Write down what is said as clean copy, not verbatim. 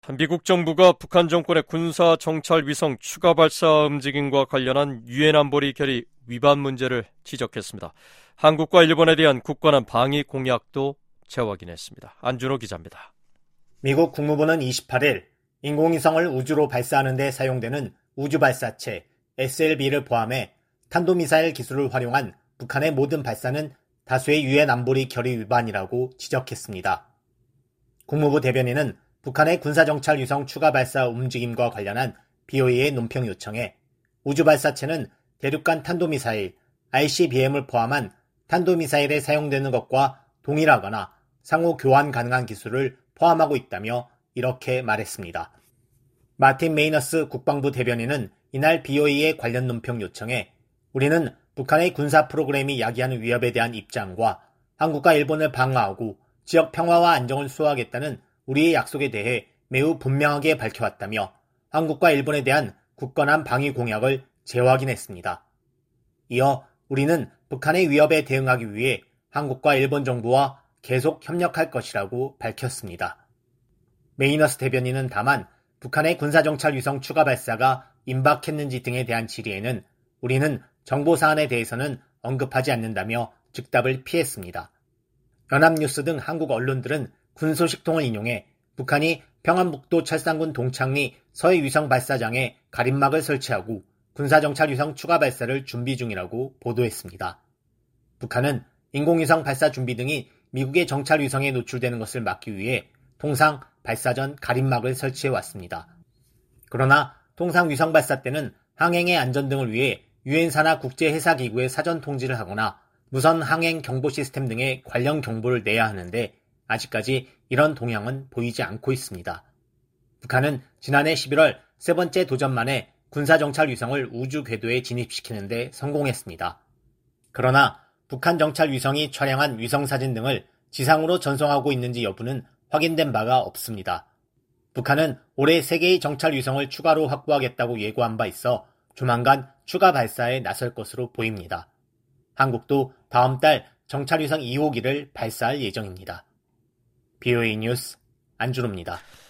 미국 정부가 북한 정권의 군사 정찰 위성 추가 발사 움직임과 관련한 유엔 안보리 결의 위반 문제를 지적했습니다. 한국과 일본에 대한 굳건한 방위 공약도 재확인했습니다. 안준호 기자입니다. 미국 국무부는 28일 인공위성을 우주로 발사하는 데 사용되는 우주발사체 SLB를 포함해 탄도미사일 기술을 활용한 북한의 모든 발사는 다수의 유엔 안보리 결의 위반이라고 지적했습니다. 국무부 대변인은 북한의 군사정찰 위성 추가 발사 움직임과 관련한 BOE의 논평 요청에 우주발사체는 대륙간 탄도미사일 ICBM을 포함한 탄도미사일에 사용되는 것과 동일하거나 상호 교환 가능한 기술을 포함하고 있다며 이렇게 말했습니다. 마틴 메이너스 국방부 대변인은 이날 BOE의 관련 논평 요청에 우리는 북한의 군사 프로그램이 야기하는 위협에 대한 입장과 한국과 일본을 방어하고 지역 평화와 안정을 수호하겠다는 우리의 약속에 대해 매우 분명하게 밝혀왔다며 한국과 일본에 대한 굳건한 방위 공약을 재확인했습니다. 이어 우리는 북한의 위협에 대응하기 위해 한국과 일본 정부와 계속 협력할 것이라고 밝혔습니다. 메이너스 대변인은 다만 북한의 군사정찰 위성 추가 발사가 임박했는지 등에 대한 질의에는 우리는 정보 사안에 대해서는 언급하지 않는다며 즉답을 피했습니다. 연합뉴스 등 한국 언론들은 군 소식통을 인용해 북한이 평안북도 철산군 동창리 서해 위성 발사장에 가림막을 설치하고 군사정찰 위성 추가 발사를 준비 중이라고 보도했습니다. 북한은 인공위성 발사 준비 등이 미국의 정찰 위성에 노출되는 것을 막기 위해 통상 발사 전 가림막을 설치해 왔습니다. 그러나 통상 위성 발사 때는 항행의 안전 등을 위해 유엔사나 국제해사기구에 사전 통지를 하거나 무선 항행 경보 시스템 등의 관련 경보를 내야 하는데 아직까지 이런 동향은 보이지 않고 있습니다. 북한은 지난해 11월 세 번째 도전 만에 군사정찰 위성을 우주 궤도에 진입시키는 데 성공했습니다. 그러나 북한 정찰 위성이 촬영한 위성사진 등을 지상으로 전송하고 있는지 여부는 확인된 바가 없습니다. 북한은 올해 3개의 정찰 위성을 추가로 확보하겠다고 예고한 바 있어 조만간 추가 발사에 나설 것으로 보입니다. 한국도 다음 달 정찰 위성 2호기를 발사할 예정입니다. BOA 뉴스 안준호입니다.